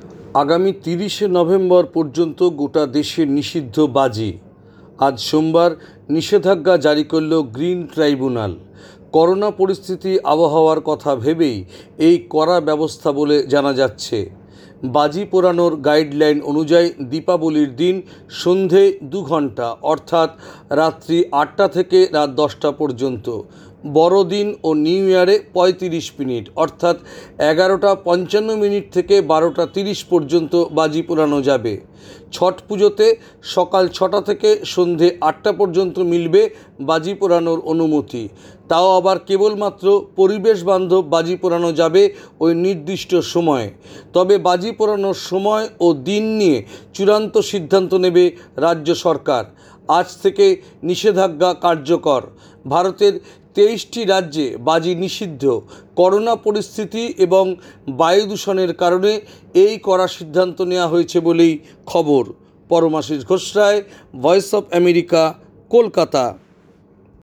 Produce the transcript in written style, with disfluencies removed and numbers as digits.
আগামী 30শে নভেম্বর পর্যন্ত গোটা দেশে নিষিদ্ধ বাজি। আজ সোমবার নিষেধাজ্ঞা জারি করল গ্রিন ট্রাইব্যুনাল। করোনা পরিস্থিতি, আবহাওয়ার কথা ভেবেই এই কড়া ব্যবস্থা বলে জানা যাচ্ছে। বাজি পোড়ানোর গাইডলাইন অনুযায়ী দীপাবলির দিন সন্ধে 2 ঘন্টা অর্থাৎ রাত্রি 8টা থেকে রাত 10টা পর্যন্ত, বড়দিন ও নিউ ইয়ারে 35 মিনিট অর্থাৎ 11টা 55 থেকে 12টা 30 পর্যন্ত বাজি পোড়ানো যাবে। ছট পুজোতে সকাল 6টা থেকে সন্ধে 8টা পর্যন্ত মিলবে বাজি পোড়ানোর অনুমতি। তাও আবার কেবলমাত্র পরিবেশ বান্ধব বাজি পোড়ানো যাবে ওই নির্দিষ্ট সময়ে। তবে বাজি পোড়ানোর সময় ও দিন নিয়ে চূড়ান্ত সিদ্ধান্ত নেবে রাজ্য সরকার। আজ থেকে নিষেধাজ্ঞা কার্যকর। ভারতের 23টি রাজ্যে বাজি নিষিদ্ধ। করোনা পরিস্থিতি এবং বায়ু দূষণের কারণে এই কড়া সিদ্ধান্ত নেওয়া হয়েছে বলেই খবর। Paramashis Ghosh Roy, voice of America, Kolkata.